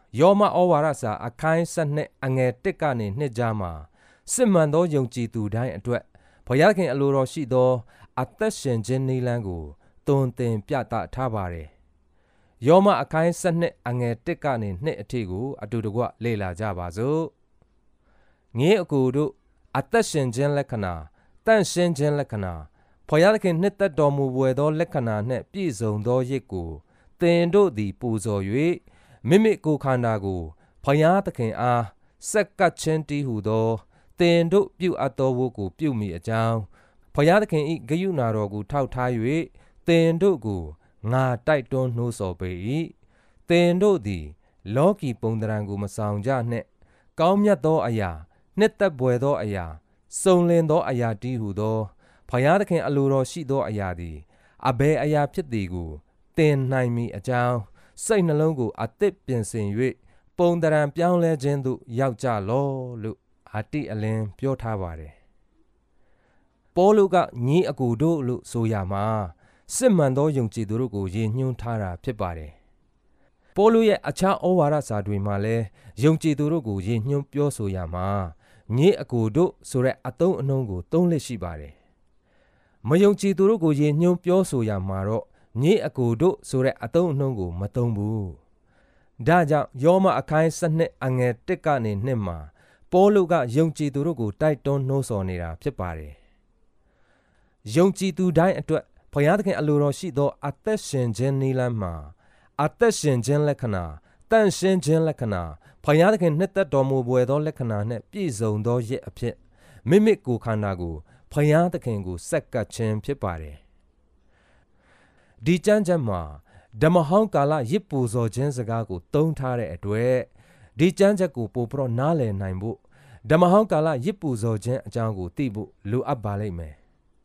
ယောမဩဝါဒစာအခန်း7အငယ်1ကနေ2ကြားမှာစစ်မှန်သောယုံကြည်သူတိုင်းအတွက်ဘုရားခင်အလိုတော်ရှိသောအသက်ရှင်ခြင်းနည်းလမ်းကိုတွင်တင်ပြသထားပါတယ်။ယောမအခန်း7အငယ်1ကနေ2အထိကိုအတူတကွလေ့လာကြပါစို့။ငင်းအကူတို့အသက်ရှင်ခြင်းလက္ခဏာတန့်ရှင်းခြင်းလက္ခဏာဘုရားခင်နှစ်သက်တော်မူပွေသောလက္ခဏာနှင့်ပြည့်စုံသောရစ်ကိုသင်တို့သည်ပူဇော်၍မိမိကိုယ်ခန္ဓာကိုဘုရားသခင်အားဆက်ကပ်ခြင်းတည်းဟုသောသင်တို့ပြုအပ်သောဝတ်ကိုပြုမိအကြောင်းဘုရားသခင်၏ဂရုဏာတော်ကိုထောက်ထား၍သင်တို့ကိုငါတိုက်တွန်းနှိုးဆော်ပေ၏သင်တို့သည်လောကီပုံသဏ္ဍာန်ကိုမဆောင်ကြနှင့်ကောင်းမြတ်သောအရာနှစ်သက်ပွေသောအရာစုံလင်သောအရာတည်းဟုသောဘုရားသခင်အလိုတော်ရှိသောအရာသည်အဘယ်အရာဖြစ်သည်ကိုသင်နိုင်မည်အကြောင်းစိတ်နှလုံးကိုအသစ်ပြင်ဆင်၍ပုံသဏ္ဍာန်ပြောင်းလဲခြင်းသို့ရောက်ကြလောလို့အတိအလင်းပြောထားပါတယ်။ပေါလုကညီအကူတို့လို့ဆိုရမှာစစ်မှန်သောယုံကြည်သူတို့ကိုရည်ညွှန်းထားတာဖြစ်ပါတယ်။ပေါလုရဲ့အခြားဩဝါဒစာတွေမှာလည်းယုံကြည်သူတို့ကိုရည်ညွှန်းပြောဆိုရမှာညီအကူတို့ဆိုတဲ့အသုံးအနှုန်းကိုသုံးလက်ရှိပါတယ်။မယုံကြည်သူတို့ကိုရည်ညွှန်းပြောဆိုရမှာတော့ညီအကူတို့ဆိုတဲ့အသုံးအနှုန်းကိုမသုံးဘူး။ဒါကြောင့်ယောမအခန်း7အငယ်1ကနေ2မှာပေါလုကယုံကြည်သူတို့ကိုတိုက်တွန်းနှိုးဆော်နေတာဖြစ်ပါတယ်။ယုံကြည်သူတိုင်းအတွက်ဘုရားသခင်အလိုတော်ရှိသောအသက်ရှင်ခြင်းနည်းလမ်းမှာအသက်ရှင်ခြင်းလက္ခဏာတန့်ရှင်းခြင်းလက္ခဏာဘုရားသခင်နှစ်သက်တော်မူပွေသောလက္ခဏာနှင့်ပြည့်စုံသောရစ်အဖြစ်မိမိကိုယ်ခန္ဓာကိုဘုရားသခင်ကိုဆက်ကပ်ခြင်းဖြစ်ပါတယ်။ဒီကျမ်းချက်မှာဓမ္မဟောင်းကာလရစ်ပူဇော်ခြင်းစကားကိုသုံးထားတဲ့အတွက်ဒီကျမ်းချက်ကိုပို့ပြီးတော့နားလည်နိုင်ဖို့ဓမ္မဟောင်းကာလရစ်ပူဇော်ခြင်းအကြောင်းကိုသိဖို့လိုအပ်ပါလိမ့်မယ်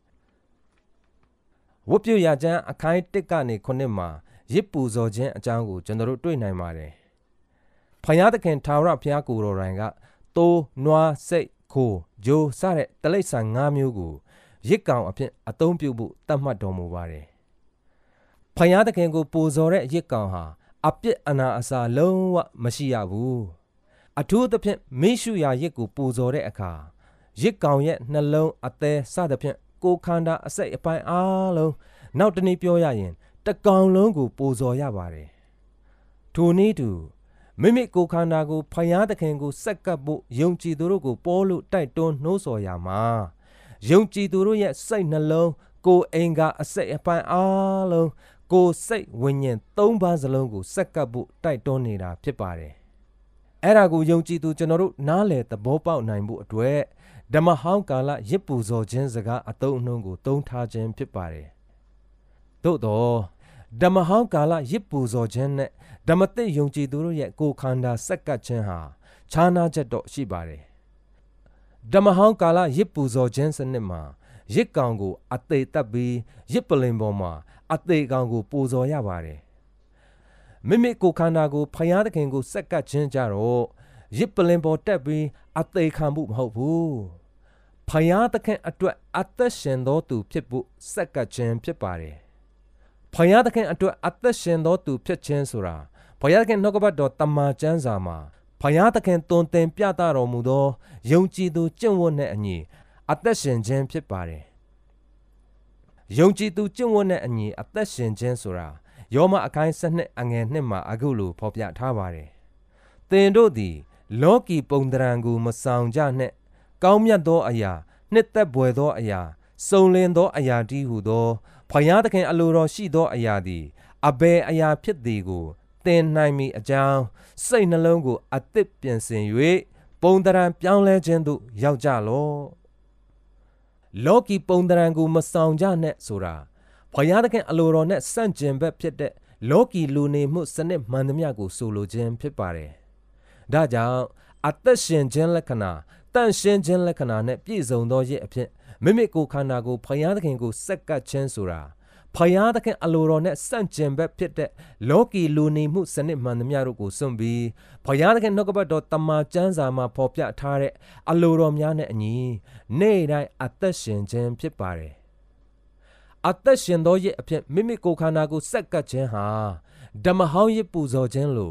။ဝတ်ပြုရကျမ်းအခန်း1ကနေ9မှာရစ်ပူဇော်ခြင်းအကြောင်းကိုကျွန်တော်တို့တွေ့နိုင်ပါတယ်။ဘုရားသခင်ထာဝရဘုရားကိုယ်တော်တိုင်ကသိုးနွားစိတ်ခိုဂျိုးစတဲ့တိရစ္ဆာန်၅မျိုးကိုရစ်ကောင်အဖြစ်အသုံးပြုဖို့သတ်မှတ်တော်မူပါတယ်။ဘုရားသခင်ကိုပူဇော်တဲ့ရစ်ကောင်ဟာအပြစ်အနာအစာလုံးဝမရှိရဘူး။အထူးသဖြင့်မိရှုရာရစ်ကိုပူဇော်တဲ့အခါရစ်ကောင်ရဲ့နှလုံးအသည်စသဖြင့်ကိုယ်ခန္ဓာအစိတ်အပိုင်းအားလုံးနောက်တနည်းပြောရရင်တကောင်လုံးကိုပူဇော်ရပါတယ်။ထိုနည်းတူမိမိကိုယ်ခန္ဓာကိုဘုရားသခင်ကိုဆက်ကပ်ဖို့ယုံကြည်သူတို့ကိုပေါလို့တိုက်တွန်းနှိုးဆော်ရမှာယုံကြည်သူတို့ရဲ့စိတ်နှလုံးကိုယ်အင်္ဂါအစိတ်အပိုင်းအားလုံးကိုယ်စိတ်ဝိညာဉ်၃ပါးစလုံးကိုဆက်ကပ်ဖို့တိုက်တွန်းနေတာဖြစ်ပါတယ်။အဲ့ဒါကိုယုံကြည်သူကျွန်တော်တို့နားလည်သဘောပေါက်နိုင်ဖို့အတွက်ဓမ္မဟောင်းကာလရစ်ပူဇော်ခြင်းစကားအသုံးအနှုန်းကိုသုံးထားခြင်းဖြစ်ပါတယ်။သို့တော့ဓမ္မဟောင်းကာလရစ်ပူဇော်ခြင်းနဲ့ဓမ္မသစ်ယုံကြည်သူတို့ရဲ့ကိုယ်ခန္ဓာဆက်ကပ်ခြင်းဟာခြားနားချက်တော့ရှိပါတယ်။ဓမ္မဟောင်းကာလရစ်ပူဇော်ခြင်းစနစ်မှာရစ်ကောင်ကိုအသေးတက်ပြီးရစ်ပလင်ပေါ်မှာအသေးကောင်ကိုပူဇော်ရပါတယ်။မိမိကိုယ်ခန္ဓာကိုဘုရားသခင်ကိုဆက်ကပ်ခြင်းကြတော့ရစ်ပလင်ပေါ်တက်ပြီးအသေးခံမှုမဟုတ်ဘူး။ဘုရားသခင်အတွက်အသက်ရှင်သောသူဖြစ်ဖို့ဆက်ကပ်ခြင်းဖြစ်ပါတယ်။ဘုရားသခင်အတွက်အသက်ရှင်သောသူဖြစ်ခြင်းဆိုတာဘုရားသခင်နှုတ်ကပတ်တော်တမန်ကျမ်းစာမှာဘုရားသခင်သွန်သင်ပြသတော်မူသောယုံကြည်သူကျင့်ဝတ်နဲ့အညီအသက်ရှင်ခြင်းဖြစ်ပါတယ်။ယုံကြည်သူကျင့်ဝတ်နဲ့အညီအသက်ရှင်ခြင်းဆိုတာယောမအခန်း7အငယ်2မှာအခုလိုဖော်ပြထားပါတယ်။သင်တို့သည်လောကီပုံသဏ္ဍာန်ကိုမဆောင်ကြနှင့်ကောင်းမြတ်သောအရာနှစ်သက်ပွေသောအရာစုံလင်သောအရာတည်းဟုသောဘုရားသခင်အလိုတော်ရှိသောအရာသည်အဘယ်အရာဖြစ်သည်ကိုသင်နိုင်မည်အကြောင်းစိတ်နှလုံးကိုအသစ်ပြင်ဆင်၍ပုံသဏ္ဍာန်ပြောင်းလဲခြင်းသို့ရောက်ကြလော့လောကီပုံသဏ္ဍာန်ကိုမဆောင်ကြနဲ့ဆိုတာဘုရားသခင်အလိုတော်နဲ့ဆန့်ကျင်ဘက်ဖြစ်တဲ့လောကီလူနေမှုစနစ်မှန်သမျှကိုဆိုလိုခြင်းဖြစ်ပါတယ်။ဒါကြောင့်အသက်ရှင်ခြင်းလက္ခဏာတန့်ရှင်းခြင်းလက္ခဏာနဲ့ပြည့်စုံသောရစ်အဖြစ်မိမိကိုယ်ခန္ဓာကိုဘုရားသခင်ကိုဆက်ကပ်ခြင်းဆိုတာဘုရားသခင်အလိုတော်နဲ့ဆန့်ကျင်ဘက်ဖြစ်တဲ့လောကီလူနေမှုစနစ်မှန်သမျှတို့ကိုစွန့်ပြီးဘုရားသခင်နှုတ်ကပတ်တော်တမန်ကျမ်းစာမှာဖော်ပြထားတဲ့အလိုတော်များနဲ့အညီနေ့တိုင်းအသက်ရှင်ခြင်းဖြစ်ပါတယ်။အသက်ရှင်သောရစ်အဖြစ်မိမိကိုယ်ခန္ဓာကိုဆက်ကပ်ခြင်းဟာဓမ္မဟောင်းရစ်ပူဇော်ခြင်းလို့တ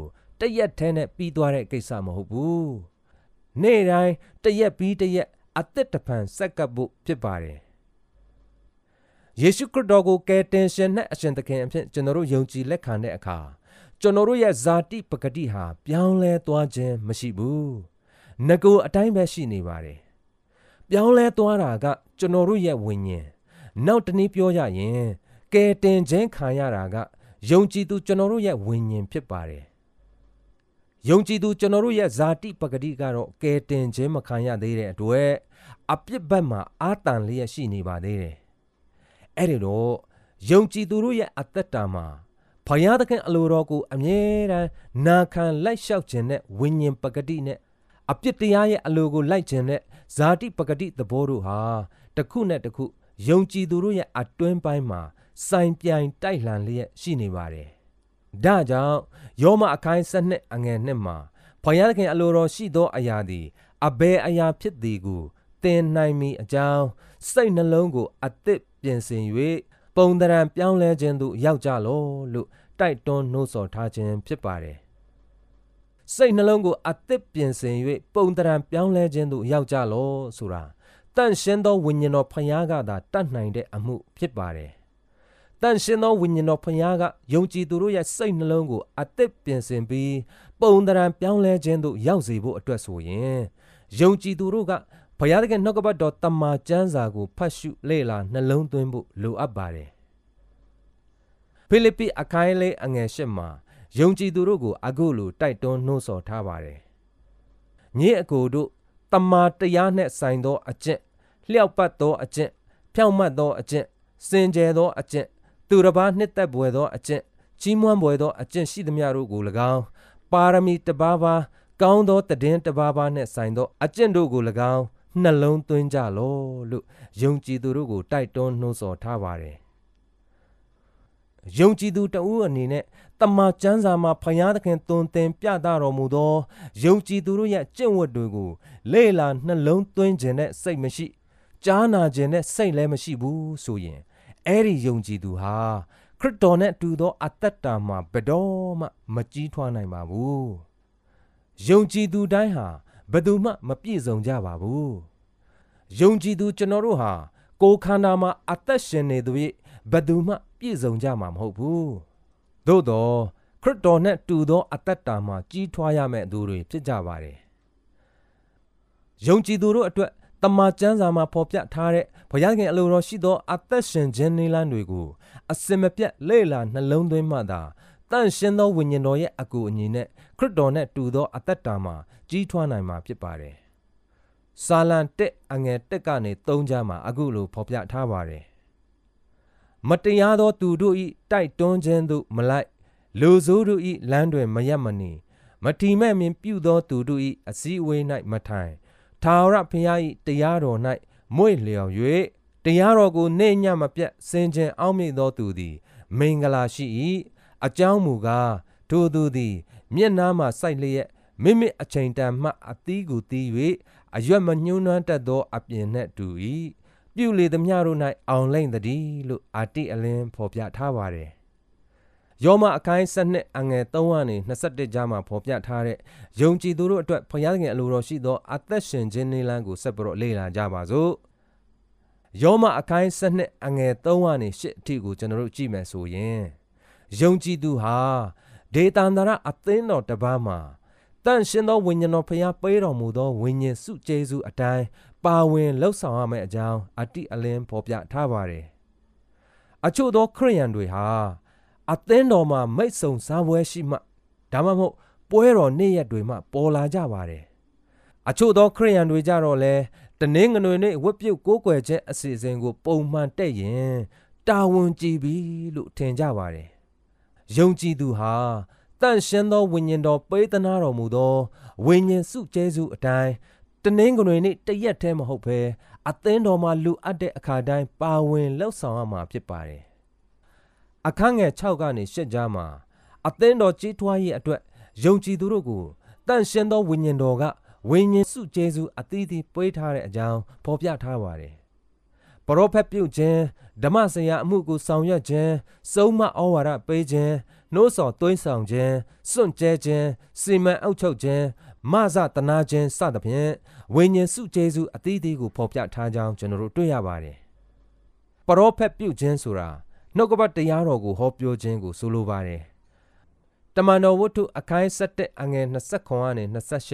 ရက်ထဲနဲ့ပြီးသွားတဲ့ကိစ္စမဟုတ်ဘူးနေ့တိုင်းတရက်ပြီးတရက်အသက်တဖန်ဆက်ကပ်ဖို့ဖြစ်ပါတယ်ယေရှုခရစ်တော်ကိုကယ်တင်ရှင်နဲ့အရှင်သခင်အဖြစ်ကျွန်တော်တို့ယုံကြည်လက်ခံတဲ့အခါကျွန်တော်တို့ရဲ့ဇာတိပဂတိဟာပြောင်းလဲသွားခြင်းမရှိဘူးငကိုအတိုင်းပဲရှိနေပါတယ်ပြောင်းလဲသွားတာကကျွန်တော်တို့ရဲ့ဝိညာဉ်နောက်တနည်းပြောရရင်ကယ်တင်ခြင်းခံရတာကယုံကြည်သူကျွန်တော်တို့ရဲ့ဝိညာဉ်ဖြစ်ပါတယ်ယုံကြည်သူကျွန်တော်တို့ရဲ့ဇာတိပဂတိကတော့ကယ်တင်ခြင်းမခံရသေးတဲ့အတွက်အပြစ်ဘက်မှာအာတန်လျက်ရှိနေပါသေးတယ်အဲ့ဒီတော့ယုံကြည်သူတို့ရဲ့အသက်တာမှာဘုရားသခင်အလိုတော်ကိုအမြဲတမ်းနာခံလိုက်လျှောက်ခြင်းနဲ့ဝိညာဉ်ပဂတိနဲ့အပြစ်တရားရဲ့အလိုကိုလိုက်ခြင်းနဲ့ဇာတိပဂတိသဘောတို့ဟာတစ်ခုနဲ့တစ်ခုယုံကြည်သူတို့ရဲ့အတွင်းပိုင်းမှာစိုင်ပြိုင်တိုက်လှန်လျက်ရှိနေပါတယ်ဒါကြောင့်ယောမအခိုင်း7အငယ်1မှာဘုရားသခင်အလိုတော်ရှိသောအရာသည်အဘယ်အရာဖြစ်သည်ကိုသင်နိုင်မည်အကြောင်းစိတ်နှလုံးကိုအသစ်ပြင်ဆင်၍ပုံသဏ္ဍာန်ပြောင်းလဲခြင်းသို့ရောက်ကြလော့လို့တိုက်တွန်းနှိုးဆော်ထားခြင်းဖြစ်ပါတယ်စိတ်နှလုံးကိုအသစ်ပြင်ဆင်၍ပုံသဏ္ဍာန်ပြောင်းလဲခြင်းသို့ရောက်ကြလော့ဆိုတာတန်ရှင်းသောဝိညာဉ်တော်ဖခင်ကသာတတ်နိုင်တဲ့အမှုဖြစ်ပါတယ်တန်ရှင်းသောဝိညာဉ်တော်ဖခင်ကယုံကြည်သူတို့ရဲ့စိတ်နှလုံးကိုအသစ်ပြင်ဆင်ပြီးပုံသဏ္ဍာန်ပြောင်းလဲခြင်းသို့ရောက်စေဖို့အတွက်ဆိုရင်ယုံကြည်သူတို့ကဘုရားသခင်နှုတ်ကပတ်တော်တမန်ကျမ်းစာကိုဖတ်ရှုလေ့လာနှလုံးသွင်းဖို့လိုအပ်ပါတယ်ဖိလိပ္ပိအခိုင်းလေးအငယ်8မှာယုံကြည်သူတို့ကိုအခုလိုတိုက်တွန်းနှိုးဆော်ထားပါတယ်ညီအကိုတို့တမန်တရားနှင့်ဆိုင်သောအကျင့်လျှောက်ပတ်သောအကျင့်ဖြောင့်မတ်သောအကျင့်စင်ကြယ်သောအကျင့်သူတစ်ပါးနှစ်သက်ပွေသောအကျင့်ကြီးမွမ်းပွေသောအကျင့်ရှိသမျှတို့ကို၎င်းပါရမီတစ်ပါးပါးကောင်းသောတည်င်းတစ်ပါးပါးနှင့်ဆိုင်သောအကျင့်တို့ကို၎င်းနှလုံးသွင်းကြလော့လို့ယုံကြည်သူတို့ကိုတိုက်တွန်းနှိုးဆော်ထားပါတယ်ယုံကြည်သူတဦးအနေနဲ့တမန်ကျမ်းစာမှာဘုရားသခင်သွန်သင်ပြသတော်မူသောယုံကြည်သူတို့ရဲ့ကျင့်ဝတ်တွေကိုလေ့လာနှလုံးသွင်းခြင်းနဲ့စိတ်မရှိကြားနာခြင်းနဲ့စိတ်လည်းမရှိဘူးဆိုရင်အဲ့ဒီယုံကြည်သူဟာခရစ်တော်နဲ့တူသောအသက်တာမှာဘယ်တော့မှမကြီးထွားနိုင်ပါဘူးယုံကြည်သူတိုင်းဟာဘယ်သူမှမပြည့်စုံကြပါဘူးယုံကြည်သူကျွန်တော်တို့ဟာကိုယ်ခန္ဓာမှာအသက်ရှင်နေသူ၏ဘယ်သူမှပြည့်စုံကြမှာမဟုတ်ဘူးသို့တော့ခရစ်တော်နဲ့တူသောအသက်တာမှာကြီးထွားရမယ့်သူတွေဖြစ်ကြပါတယ်ယုံကြည်သူတို့အတွက်တမန်ကျမ်းစာမှာဖော်ပြထားတဲ့ဘုရားခင်အလိုတော်ရှိသောအသက်ရှင်ခြင်းနည်းလမ်းတွေကိုအစင်မပြတ်လေ့လာနှလုံးသွင်းမှသာတန်ရှင်းသောဝိညာဉ်တော်ရဲ့အကူအညီနဲ့ခရစ်တော်နဲ့တူသောအသက်တာမှာကြီးထွားနိုင်မှာဖြစ်ပါတယ်စာလံ1အငယ်1ကနေ3ကြားမှာအခုလိုဖော်ပြထားပါတယ်မတရားသောသူတို့၏တိုက်တွန်းခြင်းသို့မလိုက်လူဆိုးတို့၏လမ်းတွင်မရက်မနေမထီမဲ့မြင်ပြုသောသူတို့၏အစည်းအဝေး၌မထိုင်ထာဝရဘုရား၏တရားတော်၌မွေ့လျော်၍တရားတော်ကိုနေ့ညမပြတ်စင်ကြင်အောက်မေ့သောသူသည်မင်္ဂလာရှိ၏အကြောင်းမူကားထိုသူသည်မျက်နှာမှစိုက်လျက်မိမိအချိန်တန်မှအသီးကိုသီး၍အရွက်မညှိုးနှွမ်းတတ်သောအပြင်နှင့်တူ၏ပြုလေသမျှတို့၌အောင်လိမ့်သတည်းလို့အာတိအလင်းဖော်ပြထားပါတယ်ယောမအခိုင်း7အငယ်3ကနေ21ကြားမှာဖော်ပြထားတဲ့ယုံကြည်သူတို့အတွက်ဘုရားသခင်အလိုတော်ရှိသောအသက်ရှင်ခြင်းနည်းလမ်းကိုဆက်ပြီးတော့လေ့လာကြပါစို့ယောမအခိုင်း7အငယ်3ကနေ8အထိကိုကျွန်တော်တို့ကြည့်မယ်ဆိုရင်ယုံကြည်သူဟာဒေသန္တရအသင်းတော်တစ်ပါးမှာတန်ရှင်းသောဝိညာဉ်တော်ဖျားပေးတော်မူသောဝိညာဉ်စုကျေးဇူးအတိုင်းပါဝင်လှုပ်ဆောင်ရမယ့်အကြောင်းအတိအလင်းဖော်ပြထားပါတယ်အချို့သောခရိယန်တွေဟာအသင်းတော်မှာမိတ်ဆုံစားပွဲရှိမှဒါမှမဟုတ်ပွဲတော်နေ့ရက်တွေမှပေါ်လာကြပါတယ်အချို့သောခရိယန်တွေကြတော့လဲတနင်္ဂနွေနေ့ဝတ်ပြုတ်ကိုးကွယ်ခြင်းအစီအစဉ်ကိုပုံမှန်တက်ရင်တာဝန်ကြည်ပြီလို့ထင်ကြပါတယ်ယုံကြည်သူဟာတန်ရှင်းသောဝိညာဉ်တော်ပေးသနာတော်မူသောဝိညာဉ်စုကျေးဇူးအတိုင်းတနင်္ဂနွေနေ့တရက်တည်းမဟုတ်ဘဲအသင်းတော်မှာလူအပ်တဲ့အခါတိုင်းပါဝင်လှုပ်ဆောင်ရမှာဖြစ်ပါတယ်အခန်းငယ်6ကနေ8ကြားမှာအသင်းတော်ကြီးထွားရေးအတွက်ယုံကြည်သူတို့ကိုတန်ရှင်းသောဝိညာဉ်တော်ကဝိညာဉ်စုကျေးဇူးအသီးသီးပေးထားတဲ့အကြောင်းဖော်ပြထားပါတယ်ပရောဖက်ပြုခြင်းဓမ္မဆရာအမှုကိုဆောင်ရွက်ခြင်းစုံမဩဝါဒပေးခြင်းနိုးစော်သွင်းဆောင်ခြင်းစွန့်ကြဲခြင်းစီမံအုပ်ချုပ်ခြင်းမဇတနာခြင်းစသဖြင့်ဝိညာဉ်စုကျေးဇူးအသီးသီးကိုဖော်ပြထားကြောင်းကျွန်တော်တို့တွေ့ရပါတယ်ပရောဖက်ပြုခြင်းဆိုတာနှုတ်ကပတ်တရားတော်ကိုဟောပြောခြင်းကိုဆိုလိုပါတယ်တမန်တော်ဝတ္ထုအခန်း7အငယ်29ကနေ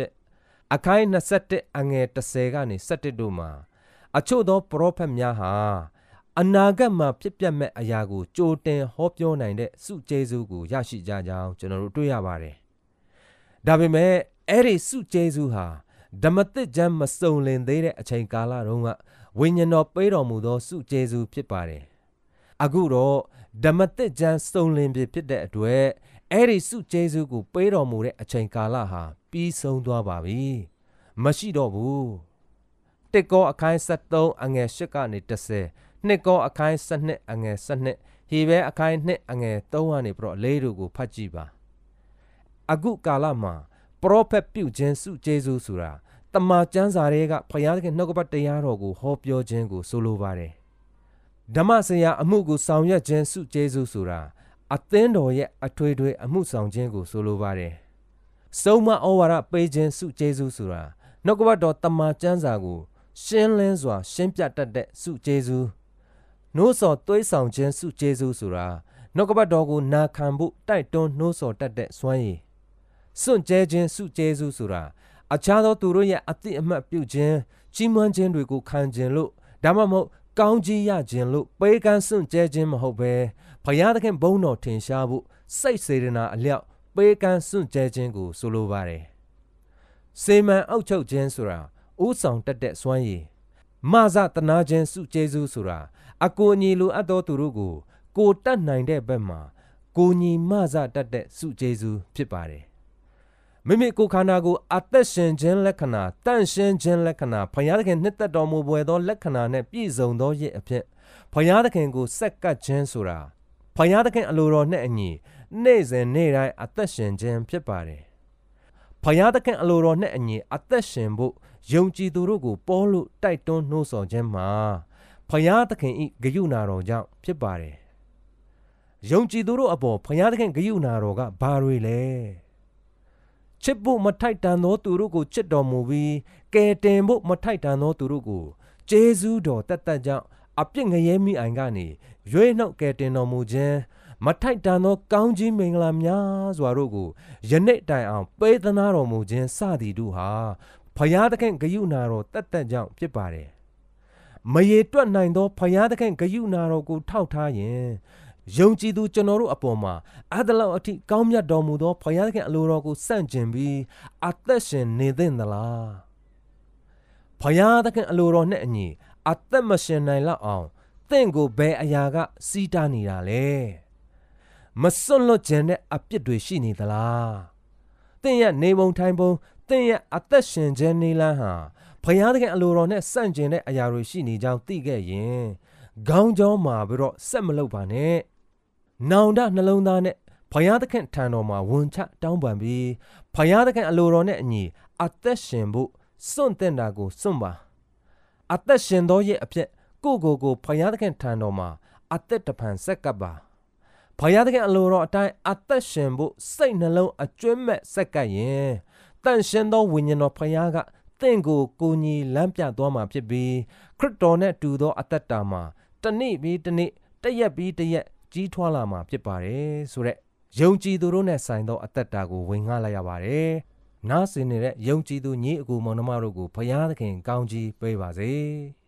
28အခန်း21အငယ်30ကနေ17တို့မှာအချို့သောပရောဖက်များဟာအနာဂတ်မှာဖြစ်ပျက်မဲ့အရာကိုကြိုတင်ဟောပြောနိုင်တဲ့စုကျေးဇူးကိုရရှိကြကြောင်းကျွန်တော်တို့တွေ့ရပါတယ်ဒါပေမဲ့အဲ့ဒီစုကျေးဇူးဟာဓမ္မသစ်ကျမ်းမစုံလင်သေးတဲ့အချိန်ကာလတုန်းကဝိညာဉ်တော်ပေးတော်မူသောစုကျေးဇူးဖြစ်ပါတယ်အခုတော့ဓမ္မသစ်ကျမ်းစုံလင်ပြီဖြစ်တဲ့အတွက်အဲ့ဒီစုကျေးဇူးကိုပေးတော်မူတဲ့အချိန်ကာလဟာပြီးဆုံးသွားပါပြီမရှိတော့ဘူးတစ်ကောအခန်း73အငယ်8ကနေ10နှစ်ကောအခန်း12အငယ်12ဟေဘဲအခန်း2အငယ်3ကနေပြီးတော့4တို့ကိုဖတ်ကြည့်ပါအခုကာလမှာပရောဖက်ပြုခြင်းစုကျေးဇူးဆိုတာတမန်ကျမ်းစာတွေကဘုရားသခင်နှုတ်ကပတ်တရားတော်ကိုဟောပြောခြင်းကိုဆိုလိုပါတယ်ဓမ္မစရာအမှုကိုဆောင်ရွက်ခြင်းစုကျေးဇူးဆိုတာအသင်းတော်ရဲ့အထွေထွေအမှုဆောင်ခြင်းကိုဆိုလိုပါတယ်စုံမဩဝါဒပေးခြင်းစုကျေးဇူးဆိုတာနှုတ်ကပတ်တော်တမန်ကျမ်းစာကိုရှင်းလင်းစွာရှင်းပြတတ်တဲ့စုကျေးဇူးနှိုးဆော်သွေးဆောင်ခြင်းစုကျေးဇူးဆိုတာနှုတ်ကပတ်တော်ကိုနာခံဖို့တိုက်တွန်းနှိုးဆော်တတ်တဲ့စွမ်းရည်စွန့်ကြဲခြင်းစုကျေးဇူးဆိုတာအခြားသောသူတို့ရဲ့အတိအမှတ်ပြုခြင်းကြီးမွမ်းခြင်းတွေကိုခံခြင်းလို့ဒါမှမဟုတ်ကောင်းကြီးရခြင်းလို့ပေးကမ်းစွန့်ကြဲခြင်းမဟုတ်ဘဲဘုရားသခင်ဘုန်းတော်ထင်ရှားဖို့စိတ်စေတနာအလျောက်ပေးကမ်းစွန့်ကြဲခြင်းကိုဆိုလိုပါတယ်စေမံအုပ်ချုပ်ခြင်းဆိုတာဥဆောင်တတ်တဲ့စွမ်းရည်မဇတနာခြင်းစုကျေးဇူးဆိုတာအကိုအညီလိုအပ်သောသူတို့ကိုတတ်နိုင်တဲ့ဘက်မှာကိုညီမဇတတ်တဲ့စုကျေးဇူးဖြစ်ပါတယ်မိမိကိုယ်ခန္ဓာကိုအသက်ရှင်ခြင်းလက္ခဏာတန့်ရှင်းခြင်းလက္ခဏာဘုရားသခင်နှစ်သက်တော်မူပွေသောလက္ခဏာနဲ့ပြည့်စုံသောရစ်အဖြစ်ဘုရားသခင်ကိုဆက်ကပ်ခြင်းဆိုတာဘုရားသခင်အလိုတော်နဲ့အညီနေ့စဉ်နေ့တိုင်းအသက်ရှင်ခြင်းဖြစ်ပါတယ်ဘုရားသခင်အလိုတော်နဲ့အညီအသက်ရှင်ဖို့ယုံကြည်သူတို့ကိုပေါ်လို့တိုက်တွန်းနှိုးဆော်ခြင်းမှာဘုရားသခင်၏ဂရုဏာတော်ကြောင့်ဖြစ်ပါတယ်ယုံကြည်သူတို့အပေါ်ဘုရားသခင်ဂရုဏာတော်ကဘာတွေလဲချစ်ဖို့မထိုက်တန်သောသူတို့ကိုချစ်တော်မူပြီးကယ်တင်ဖို့မထိုက်တန်သောသူတို့ကိုကျေးဇူးတော်တတ်ကြောင့်အပြစ်ငရဲမိအိုင်ကနေရွေးနှုတ်ကယ်တင်တော်မူခြင်းမထိုက်တန်သောကောင်းကြီးမင်္ဂလာများစွာတို့ကိုယနေ့တိုင်အောင်ပေးသနာတော်မူခြင်းစသည်တို့ဟာဘုရားသခင်ဂရုဏာတော်တတ်ကြောင့်ဖြစ်ပါတယ်မရေတွက်နိုင်သောဘုရားသခင်ဂရုဏာတော်ကိုထောက်ထားရင်ယုံကြည်သူကျွန်တော်တို့အပေါ်မှာအဲ့ဒါလောက်အထိကောင်းမြတ်တော်မူသောဘုရားသခင်အလိုတော်ကိုစန့်ကျင်ပြီးအသက်ရှင်နေသင့်သလားဘုရားသခင်အလိုတော်နဲ့အညီအသက်မရှင်နိုင်လောက်အောင်သင်ကိုဘယ်အရာကစီးတားနေတာလဲမစွန့်လွတ်ခြင်းနဲ့အပြစ်တွေရှိနေသလားသင်ရဲ့နေပုံထိုင်ပုံသင်ရဲ့အသက်ရှင်ခြင်းနေလန်းဟာဘုရားသခင်အလိုတော်နဲ့စန့်ကျင်တဲ့အရာတွေရှိနေကြောင်းသိခဲ့ရင်ခေါင်းကြောမှာပြီးတော့ဆက်မလုပ်ပါနဲ့နောင်တနှလုံးသားနဲ့ဘုရားသခင်ထံတော်မှာဝန်ချတောင်းပန်ပြီးဘုရားသခင်အလိုတော်နဲ့အညီအသက်ရှင်ဖို့စွန့်တဲ့တာကိုစွန့်ပါအသက်ရှင်သောရဲ့အဖြစ်ကိုဘုရားသခင်ထံတော်မှာအသက်တဖန်ဆက်ကပ်ပါဘုရားသခင်အလိုတော်အတိုင်းအသက်ရှင်ဖို့စိတ်နှလုံးအကျွမ်းမဲ့ဆက်ကပ်ရင်တန်ရှင်သောဝိညာဉ်တော်ဘုရားကသင်ကိုကိုညီလမ်းပြသွားမှာဖြစ်ပြီးခရစ်တော်နဲ့တူသောအသက်တာမှာတနေ့ပြီးတနေ့တရက်ပြီးတရက်ကြီးထွားလာမှာဖြစ်ပါတယ်ဆိုတဲ့ယုံကြည်သူတို့နဲ့ဆိုင်သောအသက်တာကိုဝင်ငှလိုက်ရပါတယ်နားဆင်နေတဲ့ယုံကြည်သူညီအကိုမောင်နှမတို့ကိုဘုရားသခင်ကောင်းကြီးပေးပါစေ